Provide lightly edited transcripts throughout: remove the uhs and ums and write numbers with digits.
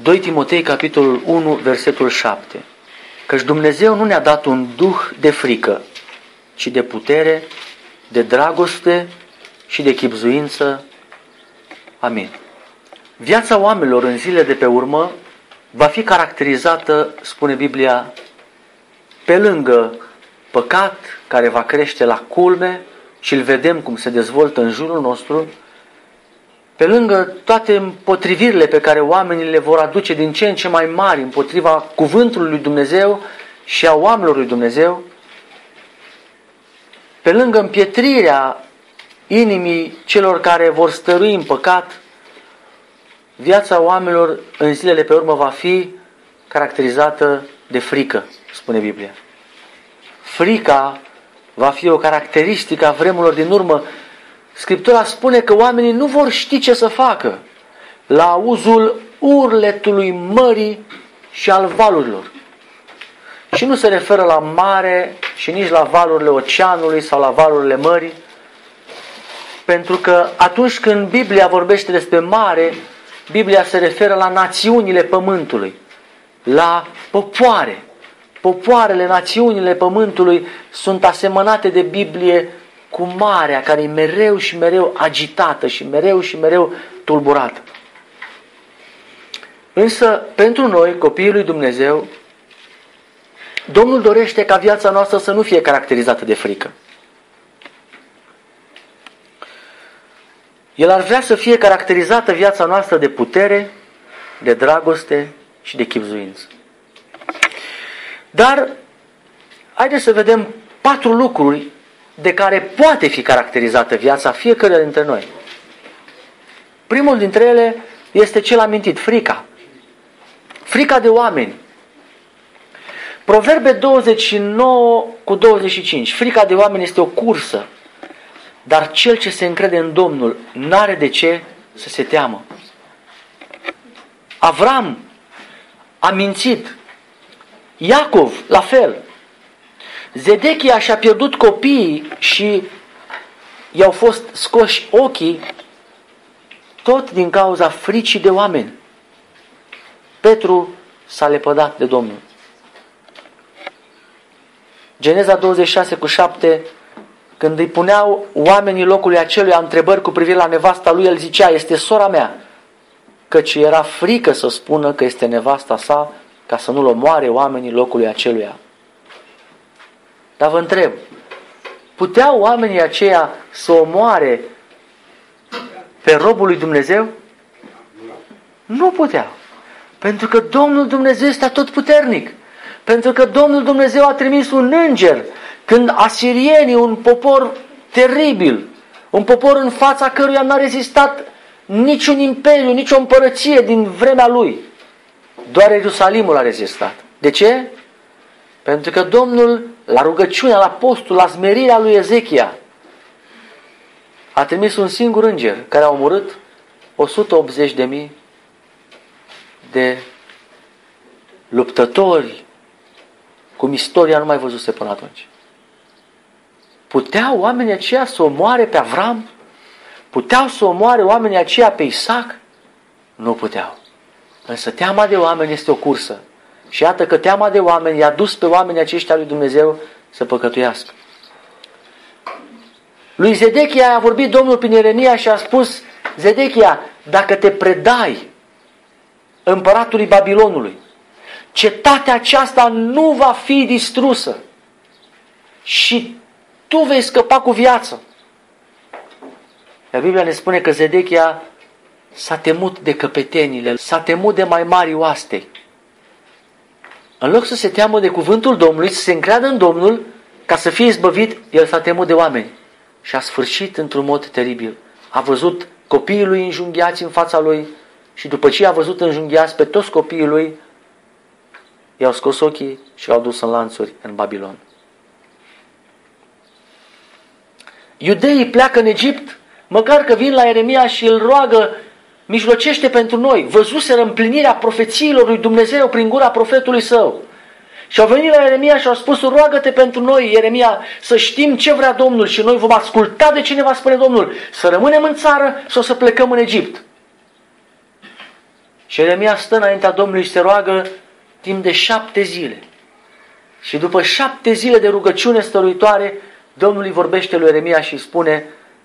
2 Timotei, capitolul 1, versetul 7. Căci Dumnezeu nu ne-a dat un duh de frică, ci de putere, de dragoste și de chibzuință. Amin. Viața oamenilor în zilele de pe urmă va fi caracterizată, spune Biblia, pe lângă păcat care va crește la culme și îl vedem cum se dezvoltă în jurul nostru, pe lângă toate împotrivirile pe care oamenii le vor aduce din ce în ce mai mari împotriva cuvântului lui Dumnezeu și a oamenilor lui Dumnezeu, pe lângă împietrirea inimii celor care vor stărui în păcat, viața oamenilor în zilele pe urmă va fi caracterizată de frică, spune Biblia. Frica va fi o caracteristică a vremurilor din urmă. Scriptura spune că oamenii nu vor ști ce să facă la auzul urletului mării și al valurilor. Și nu se referă la mare și nici la valurile oceanului sau la valurile mării, pentru că atunci când Biblia vorbește despre mare, Biblia se referă la națiunile pământului, la popoare. Popoarele, națiunile pământului sunt asemănate de Biblie cu marea care e mereu și mereu agitată și mereu tulburată. Însă, pentru noi, copiii lui Dumnezeu, Domnul dorește ca viața noastră să nu fie caracterizată de frică. El ar vrea să fie caracterizată viața noastră de putere, de dragoste și de chibzuință. Dar, haideți să vedem 4 lucruri de care poate fi caracterizată viața fiecăruia dintre noi. Primul dintre ele este cel amintit, frica. Frica de oameni. Proverbe 29 cu 25. Frica de oameni este o cursă, dar cel ce se încrede în Domnul n-are de ce să se teamă. Avram a mințit. Iacov, la fel. Zedechia și-a pierdut copiii și i-au fost scoși ochii tot din cauza fricii de oameni. Petru s-a lepădat de Domnul. Geneza 26 cu 7, când îi puneau oamenii locului aceluia întrebări cu privire la nevasta lui, el zicea, este sora mea, căci era frică să spună că este nevasta sa, ca să nu-l omoare oamenii locului aceluia. Dar vă întreb, puteau oamenii aceia să omoare pe robul lui Dumnezeu? Nu puteau. Pentru că Domnul Dumnezeu este atotputernic. Pentru că Domnul Dumnezeu a trimis un înger când asirienii, un popor teribil, un popor în fața căruia n-a rezistat niciun imperiu, nicio împărăție din vremea lui. Doar Ierusalimul a rezistat. De ce? Pentru că Domnul, la rugăciunea, la postul, la smerirea lui Ezechia, a trimis un singur înger care a omorât 180.000 de luptători cum istoria nu mai văzuse până atunci. Puteau oamenii aceia să omoare pe Avram? Puteau să omoare oamenii aceia pe Isaac? Nu puteau. Însă teama de oameni este o cursă. Și iată că teama de oameni i-a dus pe oamenii aceștia lui Dumnezeu să păcătuiască. Lui Zedechia a vorbit Domnul prin Ieremia și a spus, Zedechia, dacă te predai împăratului Babilonului, cetatea aceasta nu va fi distrusă și tu vei scăpa cu viață. Iar Biblia ne spune că Zedechia s-a temut de căpetenile, s-a temut de mai mari oastei. În loc să se teamă de cuvântul Domnului, să se încreadă în Domnul, ca să fie izbăvit, el s-a temut de oameni. Și a sfârșit într-un mod teribil. A văzut copiii lui înjunghiați în fața lui și după ce a văzut înjunghiați pe toți copiii lui, i-au scos ochii și l-au dus în lanțuri în Babilon. Iudeii pleacă în Egipt, măcar că vin la Ieremia și îl roagă, mijlocește pentru noi. Văzuseră împlinirea profețiilor lui Dumnezeu prin gura profetului său. Și au venit la Ieremia și au spus, roagă-te pentru noi, Ieremia, să știm ce vrea Domnul și noi vom asculta de ce ne va spune Domnul, să rămânem în țară sau să plecăm în Egipt. Și Ieremia stă înaintea Domnului și se roagă timp de 7 zile. Și după 7 zile de rugăciune stăruitoare, Domnul îi vorbește lui Ieremia și îi spune: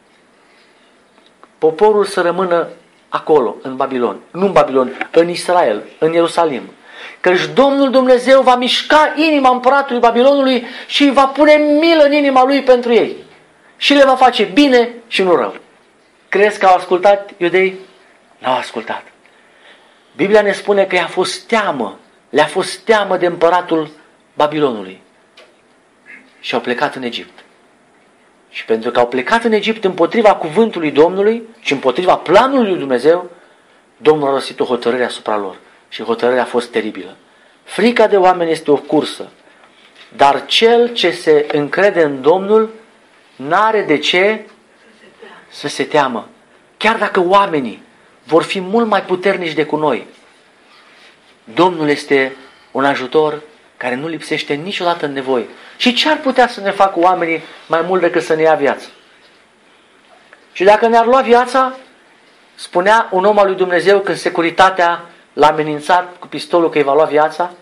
poporul să rămână acolo, în Babilon. Nu în Babilon, în Israel, în Ierusalim. Căci Domnul Dumnezeu va mișca inima împăratului Babilonului și va pune milă în inima lui pentru ei. Și le va face bine și nu rău. Crezi că au ascultat iudei? N-au ascultat. Biblia ne spune că le-a fost teamă de împăratul Babilonului. Și au plecat în Egipt. Și pentru că au plecat în Egipt împotriva cuvântului Domnului și împotriva planului lui Dumnezeu, Domnul a rostit o hotărâre asupra lor. Și hotărârea a fost teribilă. Frica de oameni este o cursă, dar cel ce se încrede în Domnul n-are de ce să se teamă. Chiar dacă oamenii vor fi mult mai puternici decât noi, Domnul este un ajutor care nu lipsește niciodată în nevoi. Și ce ar putea să ne facă oamenii mai mult decât să ne ia viața? Și dacă ne-ar lua viața, spunea un om al lui Dumnezeu când securitatea l-a amenințat cu pistolul că îi va lua viața,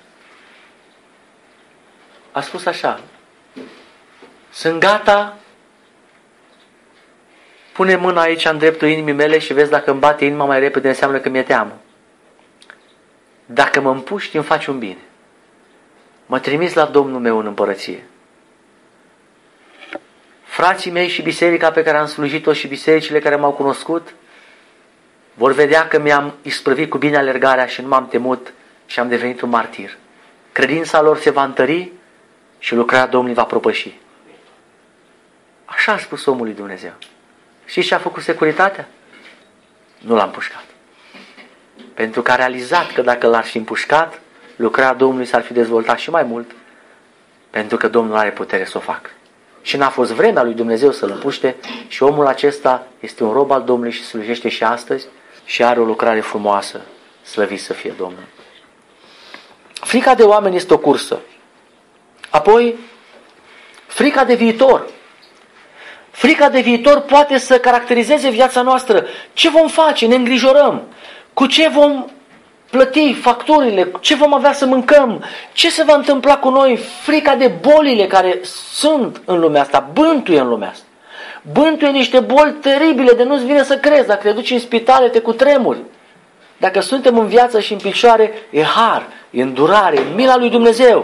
a spus așa: sunt gata, pune mâna aici în dreptul inimii mele și vezi dacă îmi bate inima mai repede, înseamnă că mi-e teamă. Dacă mă împuști, îmi faci un bine. Mă trimiți la Domnul meu în împărăție. Frații mei și biserica pe care am slujit-o și bisericile care m-au cunoscut vor vedea că mi-am isprăvit cu bine alergarea și nu m-am temut și am devenit un martir. Credința lor se va întări și lucrarea Domnului va propăși. Așa a spus omul lui Dumnezeu. Și ce a făcut securitatea? Nu l-a împușcat. Pentru că a realizat că dacă l-ar fi împușcat, lucrarea Domnului s-ar fi dezvoltat și mai mult, pentru că Domnul are putere să o facă. Și n-a fost vremea lui Dumnezeu să-l împuște și omul acesta este un rob al Domnului și slujește și astăzi și are o lucrare frumoasă, slăvit să fie Domnul. Frica de oameni este o cursă. Apoi, frica de viitor. Frica de viitor poate să caracterizeze viața noastră. Ce vom face? Ne îngrijorăm. Cu ce vom plăti facturile? Ce vom avea să mâncăm? Ce se va întâmpla cu noi? Frica de bolile care sunt în lumea asta, bântuie în lumea asta. Bântuie niște boli teribile de nu-ți vine să crezi. Dacă te duci în spitale, te cutremuri. Dacă suntem în viață și în picioare, e har, e îndurare, e mila lui Dumnezeu.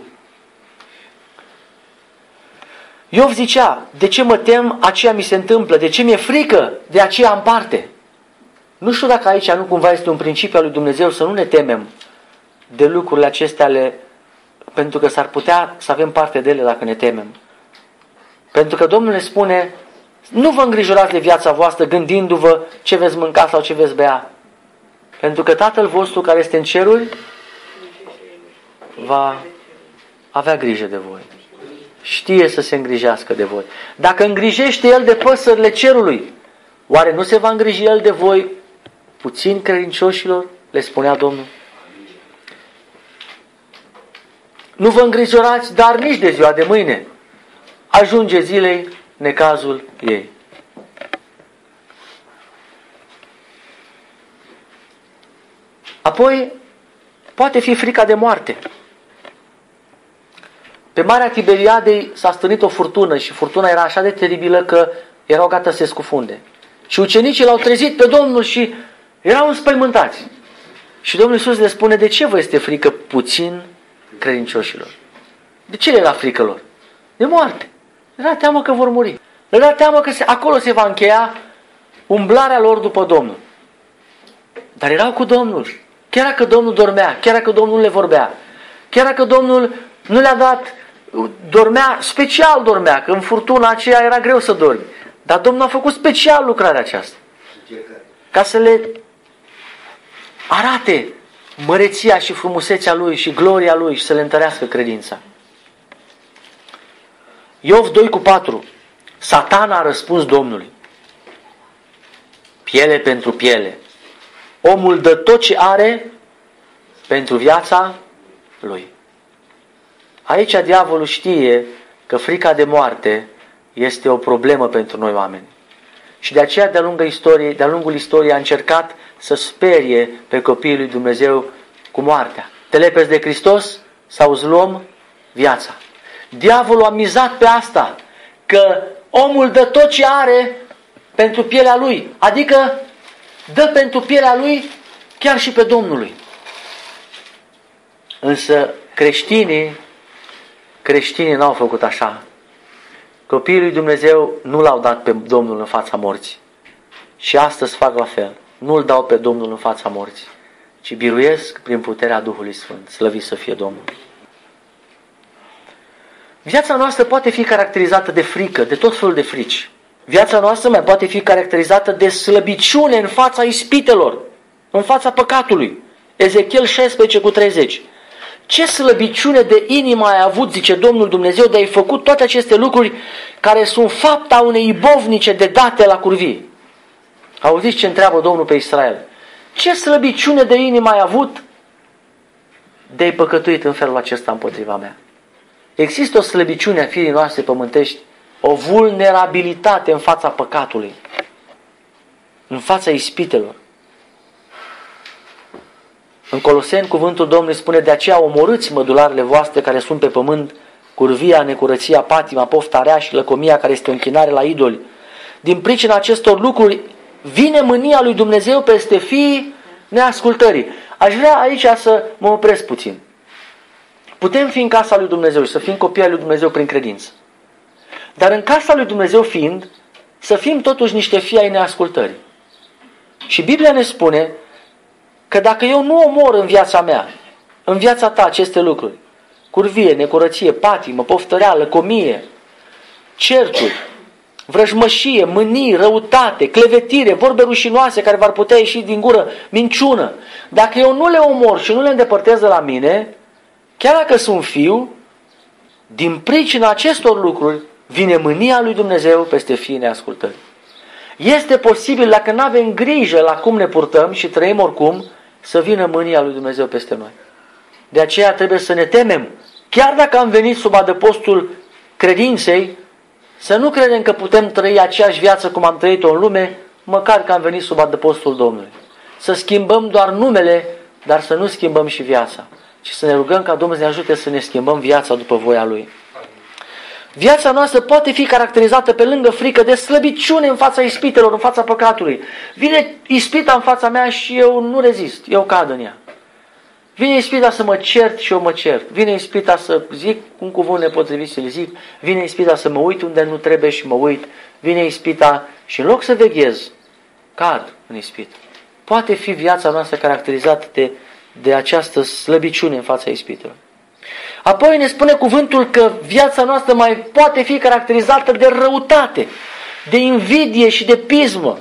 Iov zicea: de ce mă tem, aceea mi se întâmplă. De ce mi-e frică, de aceea am parte. Nu știu dacă aici nu cumva este un principiu al lui Dumnezeu să nu ne temem de lucrurile acestea, pentru că s-ar putea să avem parte de ele dacă ne temem. Pentru că Domnul ne spune: nu vă îngrijorați de viața voastră gândindu-vă ce veți mânca sau ce veți bea. Pentru că Tatăl vostru care este în ceruri va avea grijă de voi. Știe să se îngrijească de voi. Dacă îngrijește El de păsările cerului, oare nu se va îngriji El de voi, puțini credincioșilor? Le spunea Domnul. Nu vă îngrijorați, dar nici de ziua de mâine. Ajunge zilei necazul ei. Apoi, poate fi frica de moarte. Pe Marea Tiberiadei s-a stârnit o furtună și furtuna era așa de teribilă că erau gata să se scufunde. Și ucenicii l-au trezit pe Domnul și erau înspăimântați. Și Domnul Iisus le spune: de ce vă este frică puțin credincioșilor? De ce le era frică lor? De moarte. Le era teamă că vor muri. Le era teamă că acolo se va încheia umblarea lor după Domnul. Dar erau cu Domnul. Chiar dacă Domnul dormea, chiar dacă Domnul le vorbea, chiar dacă Domnul nu le-a dat, dormea, special dormea, că în furtuna aceea era greu să dormi. Dar Domnul a făcut special lucrarea aceasta. Ca să le arate măreția și frumusețea Lui și gloria Lui și să le întărească credința. Iov 2:4. Satana a răspuns Domnului: piele pentru piele. Omul dă tot ce are pentru viața lui. Aici diavolul știe că frica de moarte este o problemă pentru noi oameni. Și de aceea de-a lungul istoriei a încercat să sperie pe copiii lui Dumnezeu cu moartea. Te lepezi de Hristos sau îți luăm viața. Diavolul a mizat pe asta, că omul dă tot ce are pentru pielea lui, adică dă pentru pielea lui chiar și pe Domnului. Însă creștinii n-au făcut așa. Copiii lui Dumnezeu nu l-au dat pe Domnul în fața morții. Și astăzi fac la fel. Nu-L dau pe Domnul în fața morții, ci biruiesc prin puterea Duhului Sfânt. Slăvit să fie Domnul. Viața noastră poate fi caracterizată de frică, de tot felul de frici. Viața noastră mai poate fi caracterizată de slăbiciune în fața ispitelor, în fața păcatului. Ezechiel 16:30. Ce slăbiciune de inimă ai avut, zice Domnul Dumnezeu, de ai făcut toate aceste lucruri care sunt fapta unei ibovnice de date la curvii. Auziți ce întreabă Domnul pe Israel? Ce slăbiciune de inimă ai avut de ai păcătuit în felul acesta împotriva mea? Există o slăbiciune a firii noastre pământești, o vulnerabilitate în fața păcatului, în fața ispitelor. În Coloseni, cuvântul Domnului spune: de aceea omorâți mădularele voastre care sunt pe pământ, curvia, necurăția, patima, pofta rea și lăcomia care este o închinare la idoli. Din pricina acestor lucruri vine mânia lui Dumnezeu peste fiii neascultării. Aș vrea aici să mă opresc puțin. Putem fi în casa lui Dumnezeu și să fim copii ai lui Dumnezeu prin credință. Dar în casa lui Dumnezeu fiind, să fim totuși niște fii ai neascultării. Și Biblia ne spune că dacă eu nu omor în viața mea, în viața ta aceste lucruri, curvie, necurăție, patimă, poftărea, lăcomie, certuri, vrăjmășie, mânii, răutate, clevetire, vorbe rușinoase care v-ar putea ieși din gură, minciună, dacă eu nu le omor și nu le îndepărtez de la mine, chiar dacă sunt fiu, din pricina acestor lucruri vine mânia lui Dumnezeu peste fiii neascultării. Este posibil, dacă nu avem grijă la cum ne purtăm și trăim oricum, să vină mânia lui Dumnezeu peste noi. De aceea trebuie să ne temem, chiar dacă am venit sub adăpostul credinței, să nu credem că putem trăi aceeași viață cum am trăit-o în lume, măcar că am venit sub adăpostul Domnului. Să schimbăm doar numele, dar să nu schimbăm și viața. Și să ne rugăm ca Domnul să ne ajute să ne schimbăm viața după voia Lui. Viața noastră poate fi caracterizată pe lângă frică de slăbiciune în fața ispitelor, în fața păcatului. Vine ispita în fața mea și eu nu rezist, eu cad în ea. Vine ispita să mă cert și eu mă cert. Vine ispita să zic un cuvânt nepotrivit să-l zic. Vine ispita să mă uit unde nu trebuie și mă uit. Vine ispita și în loc să veghez, cad în ispită. Poate fi viața noastră caracterizată de această slăbiciune în fața ispitelor. Apoi ne spune cuvântul că viața noastră mai poate fi caracterizată de răutate, de invidie și de pismă.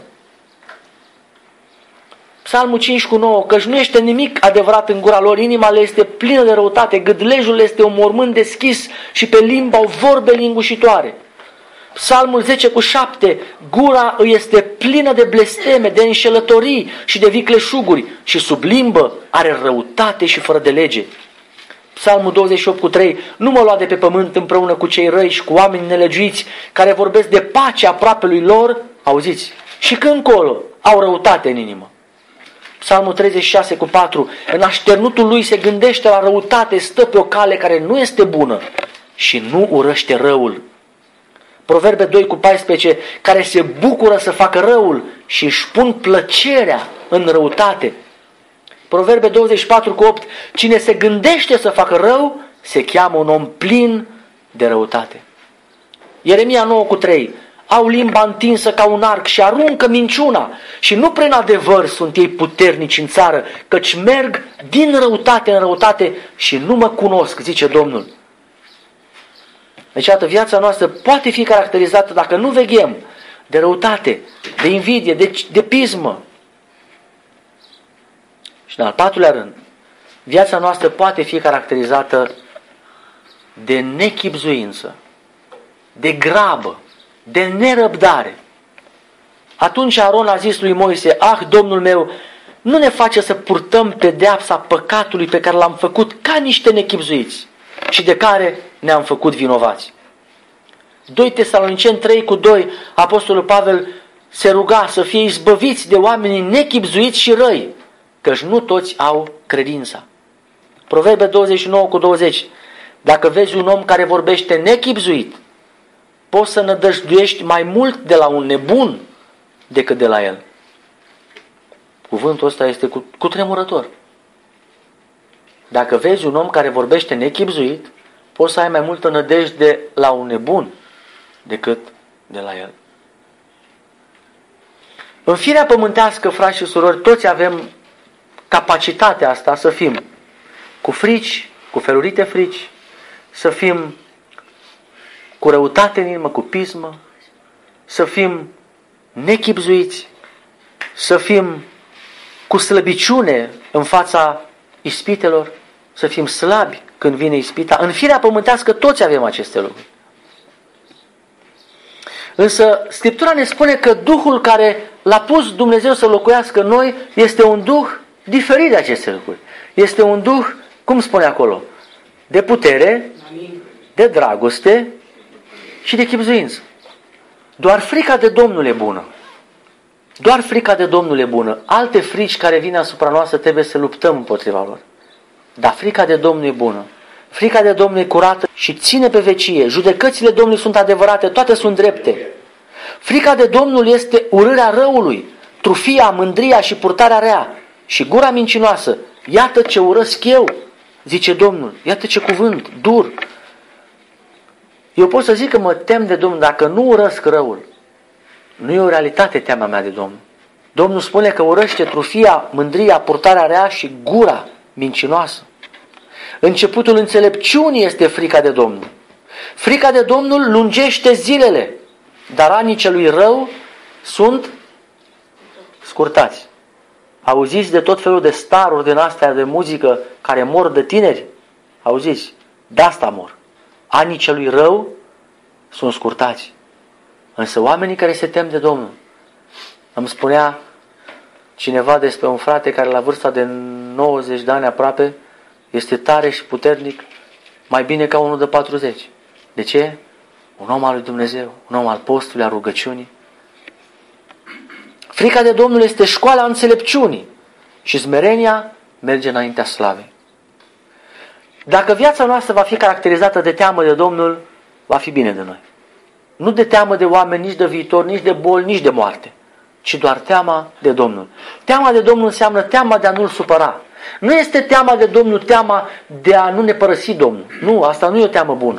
Psalmul 5:9, căci nu este nimic adevărat în gura lor, inima le este plină de răutate, gâdlejul este un mormânt deschis și pe limba au vorbe lingușitoare. Psalmul 10:7, gura îi este plină de blesteme, de înșelătorii și de vicleșuguri și sub limbă are răutate și fără de lege. Psalmul 28:3, nu mă lua de pe pământ împreună cu cei răi și cu oameni nelegiuiți care vorbesc de pace aproapelui lor, auziți, și când colo au răutate în inimă. Psalmul 36:4, în așternutul lui se gândește la răutate, stă pe o cale care nu este bună și nu urăște răul. Proverbe 2:14, care se bucură să facă răul și își pun plăcerea în răutate. Proverbe 24:8, cine se gândește să facă rău, se cheamă un om plin de răutate. Ieremia 9:3, au limba întinsă ca un arc și aruncă minciuna și nu prin adevăr sunt ei puternici în țară, căci merg din răutate în răutate și nu mă cunosc, zice Domnul. Deci, iată, viața noastră poate fi caracterizată, dacă nu veghem, de răutate, de invidie, de pismă. Și în al patrulea rând, viața noastră poate fi caracterizată de nechibzuință, de grabă, de nerăbdare. Atunci Aron a zis lui Moise, Domnul meu, nu ne face să purtăm pedeapsa păcatului pe care l-am făcut ca niște nechibzuiți și de care ne-am făcut vinovați. 2 Tesaloniceni 3:2, Apostolul Pavel se ruga să fie izbăviți de oamenii nechibzuiți și răi, căci nu toți au credința. Proverbe 29:20. Dacă vezi un om care vorbește nechibzuit, poți să nădăjduiești mai mult de la un nebun decât de la el. Cuvântul ăsta este cu tremurător. Dacă vezi un om care vorbește nechibzuit, poți să ai mai multă nădejde la un nebun decât de la el. În firea pământească, frați și surori, toți avem capacitatea asta să fim cu frici, cu felurite frici, să fim cu răutate în inimă, cu pismă, să fim nechibzuiți, să fim cu slăbiciune în fața ispitelor, să fim slabi când vine ispita. În firea pământească toți avem aceste lucruri. Însă Scriptura ne spune că Duhul care l-a pus Dumnezeu să locuiască în noi este un Duh diferit de aceste lucruri. Este un Duh, cum spune acolo, de putere, de dragoste și de chibzuință. Doar frica de Domnul e bună. Doar frica de Domnul e bună. Alte frici care vin asupra noastră trebuie să luptăm împotriva lor. Dar frica de Domnul e bună. Frica de Domnul e curată și ține pe vecie. Judecățile Domnului sunt adevărate, toate sunt drepte. Frica de Domnul este urârea răului, trufia, mândria și purtarea rea și gura mincinoasă. Iată ce urăsc eu, zice Domnul. Iată ce cuvânt dur. Eu pot să zic că mă tem de Domnul dacă nu urăsc răul. Nu e o realitate teama mea de Domnul. Domnul spune că urăște trufia, mândria, purtarea rea și gura mincinoasă. Începutul înțelepciunii este frica de Domnul. Frica de Domnul lungește zilele, dar anii celui rău sunt scurtați. Auziți de tot felul de staruri din astea de muzică care mor de tineri? Auziți? De asta mor. Anii celui rău sunt scurtați. Însă oamenii care se tem de Domnul, îmi spunea cineva despre un frate care la vârsta de 90 de ani aproape este tare și puternic, mai bine ca unul de 40. De ce? Un om al lui Dumnezeu, un om al postului, al rugăciunii. Frica de Domnul este școala înțelepciunii și smerenia merge înaintea slavei. Dacă viața noastră va fi caracterizată de teamă de Domnul, va fi bine de noi. Nu de teamă de oameni, nici de viitor, nici de boli, nici de moarte, ci doar teama de Domnul. Teama de Domnul înseamnă teama de a nu-L supăra. Nu este teama de Domnul teama de a nu ne părăsi Domnul. Nu, asta nu e o teamă bună.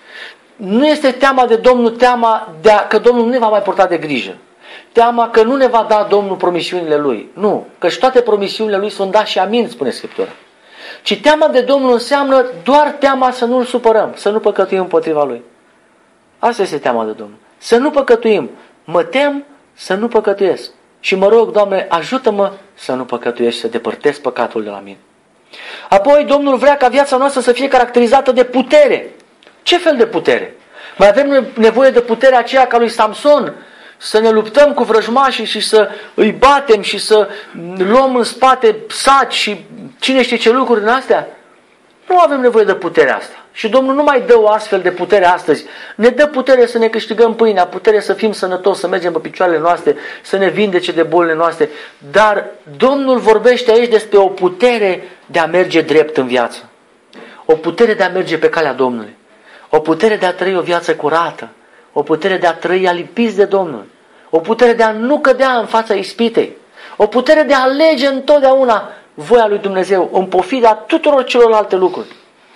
Nu este teama de Domnul teama că Domnul nu ne va mai purta de grijă. Teama că nu ne va da Domnul promisiunile Lui. Nu, căci toate promisiunile Lui sunt da și amin, spune Scriptura. Ci teama de Domnul înseamnă doar teama să nu-L supărăm, să nu păcătuim împotriva Lui. Asta este teama de Domnul. Să nu păcătuim. Mă tem să nu păcătuiesc. Și mă rog, Doamne, ajută-mă să nu păcătuiesc și să depărtez păcatul de la mine. Apoi Domnul vrea ca viața noastră să fie caracterizată de putere. Ce fel de putere? Mai avem nevoie de puterea aceea ca lui Samson, să ne luptăm cu vrăjmașii și să îi batem și să luăm în spate saci și cine știe ce lucruri din astea? Nu avem nevoie de puterea asta. Și Domnul nu mai dă o astfel de putere astăzi. Ne dă putere să ne câștigăm pâinea, putere să fim sănătoși, să mergem pe picioarele noastre, să ne vindece de bolile noastre. Dar Domnul vorbește aici despre o putere de a merge drept în viață. O putere de a merge pe calea Domnului. O putere de a trăi o viață curată. O putere de a trăi alipiți de Domnul. O putere de a nu cădea în fața ispitei. O putere de a alege întotdeauna voia lui Dumnezeu în pofida tuturor celorlalte lucruri.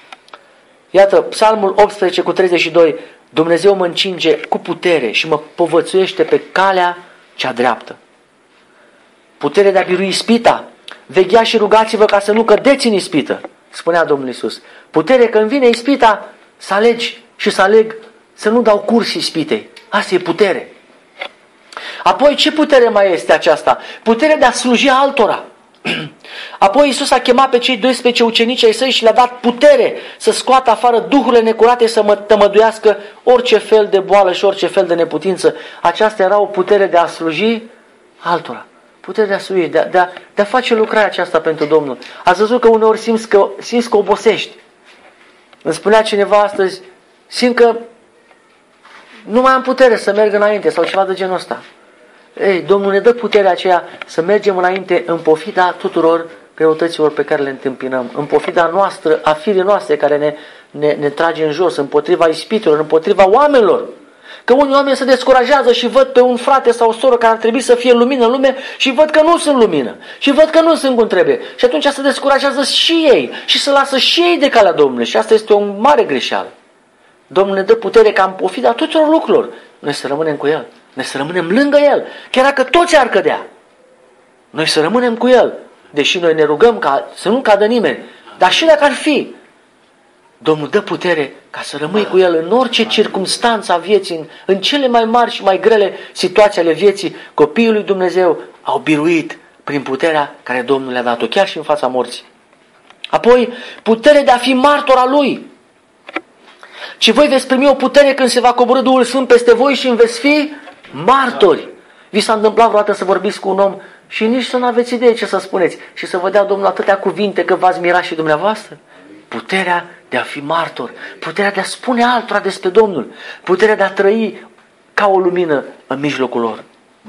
Iată, Psalmul 18:32, Dumnezeu mă încinge cu putere și mă povățuiește pe calea cea dreaptă. Putere de a birui ispita. Vegheați și rugați-vă ca să nu cădeți în ispită, spunea Domnul Iisus. Putere când vine ispita, să alegi și să aleg să nu dau curs ispitei. Asta e putere. Apoi ce putere mai este aceasta? Puterea de a sluji altora. Apoi Iisus a chemat pe cei 12 ucenici ai săi și le-a dat putere să scoată afară duhurile necurate, să tămăduiască orice fel de boală și orice fel de neputință. Aceasta era o putere de a sluji altora. Putere de a sluji, de a face lucrarea aceasta pentru Domnul. Ați văzut că uneori simți că obosești. Îmi spunea cineva astăzi, simt că nu mai am putere să merg înainte sau ceva de genul ăsta. Ei, Domnul ne dă puterea aceea să mergem înainte în pofida tuturor greutăților pe care le întâmpinăm, în pofida noastră, a firii noastre care ne trage în jos, împotriva ispitelor, împotriva oamenilor. Că unii oameni se descurajează și văd pe un frate sau o soră care ar trebui să fie lumină în lume și văd că nu sunt lumină și văd că nu sunt cum trebuie. Și atunci se descurajează și ei și se lasă și ei de calea Domnului și asta este o mare greșeală. Domnul ne dă putere ca în pofida tuturor lucrurilor noi să rămânem cu El, noi să rămânem lângă El, chiar dacă toți ar cădea. Noi să rămânem cu El, deși noi ne rugăm ca să nu cadă nimeni, dar și dacă ar fi, Domnul dă putere ca să rămâi cu El în orice circumstanță a vieții, în cele mai mari și mai grele situații ale vieții. Copiii lui Dumnezeu au biruit prin puterea care Domnul le-a dat-o, chiar și în fața morții. Apoi, putere de a fi martor al Lui. Și voi veți primi o putere când se va coborî Duhul Sfânt peste voi și veți fi martori. Vi s-a întâmplat vreodată să vorbiți cu un om și nici să nu aveți idee ce să spuneți și să vă dea Domnul atâtea cuvinte că v-ați mirat și dumneavoastră? Puterea de a fi martor, puterea de a spune altora despre Domnul, puterea de a trăi ca o lumină în mijlocul lor.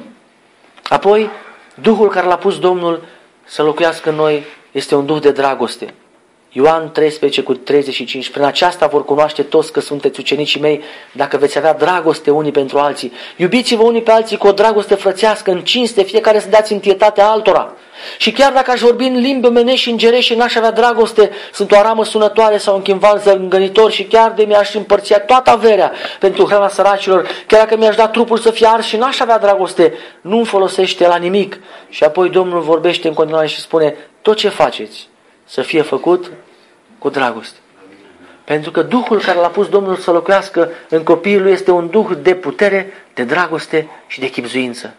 Apoi, Duhul care l-a pus Domnul să locuiască în noi este un Duh de dragoste. Ioan 13:35. Prin aceasta vor cunoaște toți că sunteți ucenicii mei, dacă veți avea dragoste unii pentru alții. Iubiți-vă unii pe alții cu o dragoste frățească, în cinste, fiecare să dați întietate altora. Și chiar dacă aș vorbi în limbi omenești și îngerești și n-aș avea dragoste, sunt o aramă sunătoare sau un chimval zângănitor și chiar de mi-aș împărția toată averea pentru hrana săracilor, chiar dacă mi-aș da trupul să fie ars și n-aș avea dragoste, nu-mi folosește la nimic. Și apoi Domnul vorbește în continuare și spune, tot ce faceți să fie făcut cu dragoste. Pentru că Duhul care l-a pus Domnul să locuiască în copiii Lui este un Duh de putere, de dragoste și de chibzuință.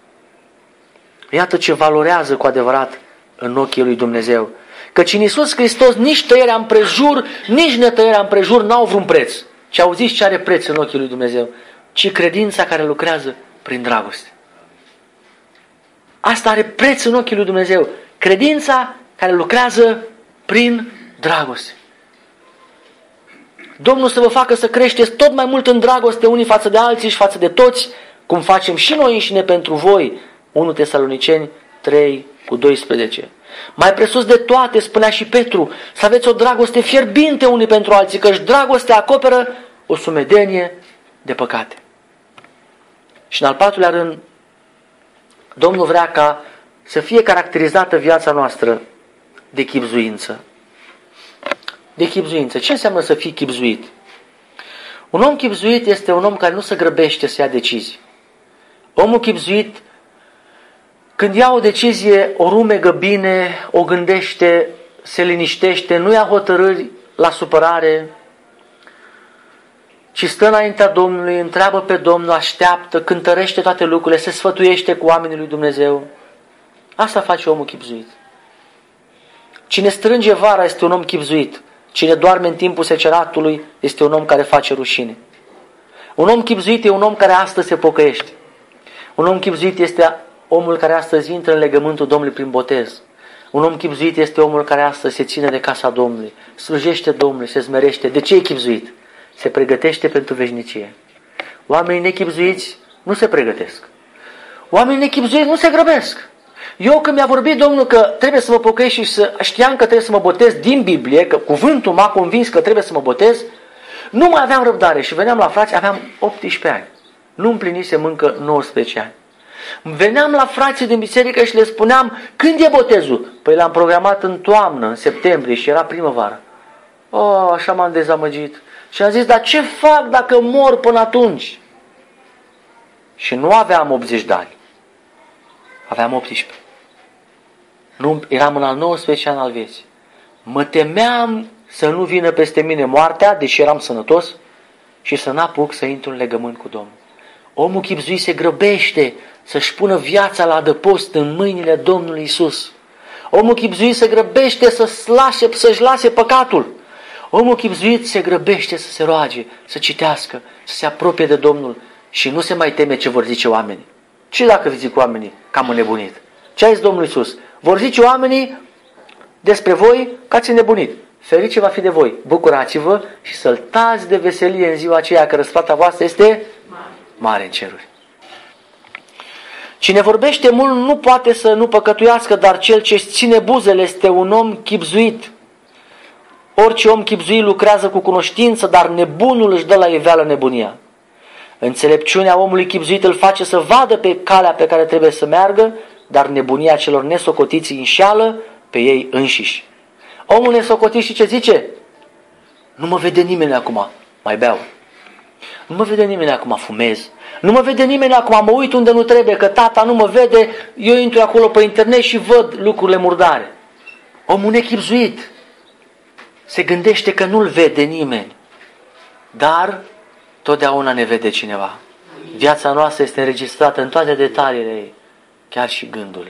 Iată ce valorează cu adevărat în ochii lui Dumnezeu. Căci în Iisus Hristos nici tăierea împrejur, nici netăierea împrejur n-au vreun preț. Și auziți ce are preț în ochii lui Dumnezeu? Ci credința care lucrează prin dragoste. Asta are preț în ochii lui Dumnezeu. Credința care lucrează prin dragoste. Domnul să vă facă să creșteți tot mai mult în dragoste unii față de alții și față de toți, cum facem și noi înșine pentru voi. 1 Tesaloniceni 3:12. Mai presus de toate, spunea și Petru, să aveți o dragoste fierbinte unii pentru alții, căci dragostea acoperă o sumedenie de păcate. Și în al patrulea rând, Domnul vrea ca să fie caracterizată viața noastră de chibzuință. De chibzuință. Ce înseamnă să fii chibzuit? Un om chibzuit este un om care nu se grăbește să ia decizii. Omul chibzuit, când ia o decizie, o rumegă bine, o gândește, se liniștește, nu ia hotărâri la supărare, ci stă înaintea Domnului, întreabă pe Domnul, așteaptă, cântărește toate lucrurile, se sfătuiește cu oamenii lui Dumnezeu. Asta face omul chibzuit. Cine strânge vara este un om chibzuit. Cine doarme în timpul seceratului este un om care face rușine. Un om chibzuit e un om care astăzi se pocăiește. Un om chibzuit este omul care astăzi intră în legământul Domnului prin botez. Un om chibzuit este omul care astăzi se ține de casa Domnului, slujește Domnului, se smerește. De ce e chibzuit? Se pregătește pentru veșnicie. Oamenii nechibzuiți nu se pregătesc. Oamenii nechibzuiți nu se grăbesc. Eu când mi-a vorbit Domnul că trebuie să mă pocăiesc și știam că trebuie să mă botez din Biblie, că cuvântul m-a convins că trebuie să mă botez, nu mai aveam răbdare și veneam la frați, aveam 18 ani. Nu împlinisem încă 19 ani. Veneam la frații din biserică și le spuneam, când e botezul? Păi l-am programat în toamnă, în septembrie și era primăvară. Oh, așa m-am dezamăgit. Și am zis, dar ce fac dacă mor până atunci? Și nu aveam 80 de ani. Aveam 18. Nu, eram în al 19 an al vieții. Mă temeam să nu vină peste mine moartea, deși eram sănătos, și să n-apuc să intru în legământ cu Domnul. Omul chibzuit se grăbește să-și pună viața la adăpost în mâinile Domnului Iisus. Omul chibzuit se grăbește să-și lase păcatul. Omul chibzuit se grăbește să se roage, să citească, să se apropie de Domnul și nu se mai teme ce vor zice oamenii. Ce dacă zic oamenii că am înnebunit? Ce a zis Domnul Iisus? Vor zice oamenii despre voi că ați înnebunit. Ferice va fi de voi. Bucurați-vă și săltați de veselie în ziua aceea, că răsplata voastră este mare în ceruri. Cine vorbește mult nu poate să nu păcătuiască, dar cel ce ține buzele este un om chibzuit. Orice om chibzuit lucrează cu cunoștință, dar nebunul își dă la iveală nebunia. Înțelepciunea omului chibzuit îl face să vadă pe calea pe care trebuie să meargă, dar nebunia celor nesocotiți înșeală pe ei înșiși. Omul nesocotit și ce zice? Nu mă vede nimeni acum, mai beau. Nu mă vede nimeni acum, fumez. Nu mă vede nimeni acum, mă uit unde nu trebuie, că tata nu mă vede, eu intru acolo pe internet și văd lucrurile murdare. Omul nechibzuit se gândește că nu-l vede nimeni, dar totdeauna ne vede cineva. Viața noastră este înregistrată în toate detaliile ei, chiar și gândurile.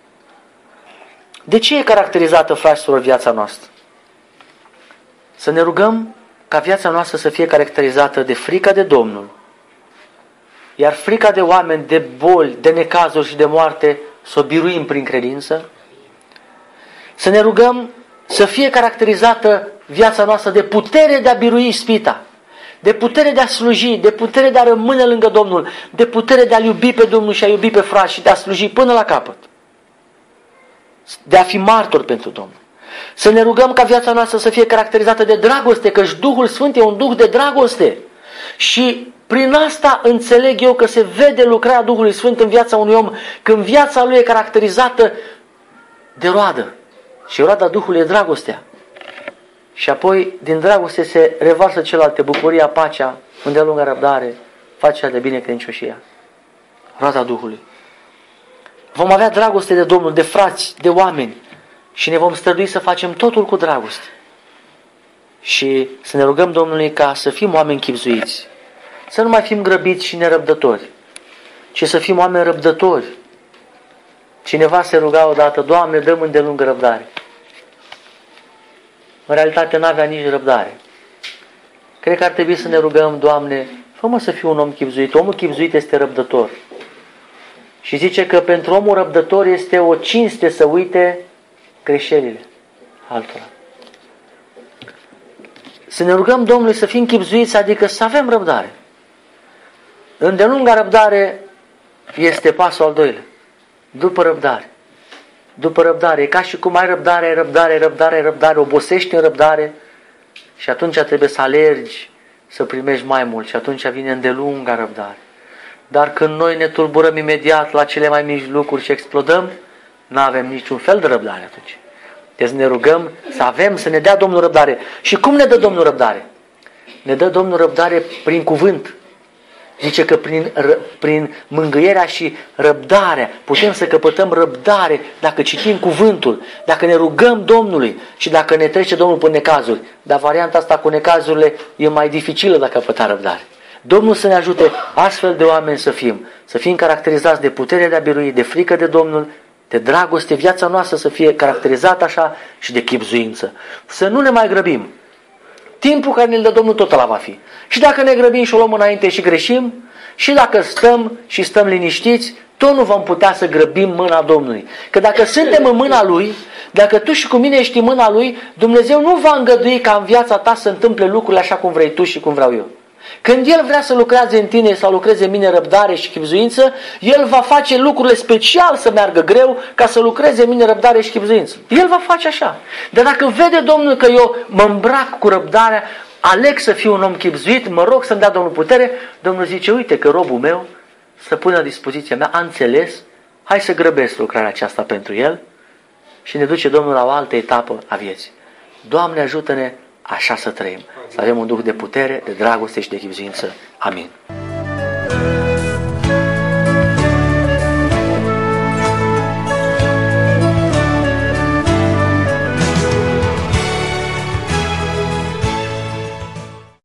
De ce e caracterizată, fraților, viața noastră? Să ne rugăm ca viața noastră să fie caracterizată de frica de Domnul, iar frica de oameni, de boli, de necazuri și de moarte să o biruim prin credință. Să ne rugăm să fie caracterizată viața noastră de putere de a birui ispita, de putere de a sluji, de putere de a rămâne lângă Domnul, de putere de a iubi pe Domnul și a iubi pe frați și de a sluji până la capăt, de a fi martor pentru Domnul. Să ne rugăm ca viața noastră să fie caracterizată de dragoste, căci Duhul Sfânt e un Duh de dragoste. Și prin asta înțeleg eu că se vede lucrarea Duhului Sfânt în viața unui om, când viața lui e caracterizată de roadă. Și roada Duhului e dragostea. Și apoi, din dragoste se revarsă celelalte, bucuria, pacea, îndelungă răbdare, facerea de binecredincioșia. Roada Duhului. Vom avea dragoste de Domnul, de frați, de oameni și ne vom strădui să facem totul cu dragoste. Și să ne rugăm Domnului ca să fim oameni chibzuiți, să nu mai fim grăbiți și nerăbdători, ci să fim oameni răbdători. Cineva se ruga odată, Doamne, dă-mi îndelungă răbdare. În realitate n-avea nici răbdare. Cred că ar trebui să ne rugăm, Doamne, fă-mă să fiu un om chibzuit. Omul chibzuit este răbdător. Și zice că pentru omul răbdător este o cinste să uite greșelile altora. Să ne rugăm Domnului să fim chibzuiți, adică să avem răbdare. Îndelunga răbdare este pasul al doilea. După răbdare. După răbdare. E ca și cum ai răbdare, obosești în răbdare și atunci trebuie să alergi, să primești mai mult și atunci vine îndelunga răbdare. Dar când noi ne tulburăm imediat la cele mai mici lucruri și explodăm, nu avem niciun fel de răbdare atunci. Deci ne rugăm să ne dea Domnul răbdare. Și cum ne dă Domnul răbdare? Ne dă Domnul răbdare prin cuvânt. Zice că prin mângâierea și răbdarea putem să căpătăm răbdare dacă citim cuvântul, dacă ne rugăm Domnului și dacă ne trece Domnul pe necazuri. Dar varianta asta cu necazurile e mai dificilă dacă căpăta răbdare. Domnul să ne ajute astfel de oameni să fim caracterizați de putere de a birui, de frică de Domnul, de dragoste, viața noastră să fie caracterizată așa și de chibzuință. Să nu ne mai grăbim. Timpul care ne-l dă Domnul tot ăla va fi. Și dacă ne grăbim și o luăm înainte și greșim, și dacă stăm liniștiți, tot nu vom putea să grăbim mâna Domnului. Că dacă suntem în mâna Lui, dacă tu și cu mine ești în mâna Lui, Dumnezeu nu va îngădui ca în viața ta să întâmple lucrurile așa cum vrei tu și cum vreau eu. Când El vrea să lucreze în tine sau lucreze în mine răbdare și chibzuință, El va face lucrurile special să meargă greu ca să lucreze în mine răbdare și chibzuință. El va face așa. Dar dacă vede Domnul că eu mă îmbrac cu răbdarea, aleg să fiu un om chibzuit, mă rog să-mi dea Domnul putere, Domnul zice, uite că robul meu să pune la dispoziția mea, a înțeles, hai să grăbesc lucrarea aceasta pentru el și ne duce Domnul la o altă etapă a vieții. Doamne, ajută-ne așa să trăim, să avem un duh de putere, de dragoste și de chibzuință. Amin.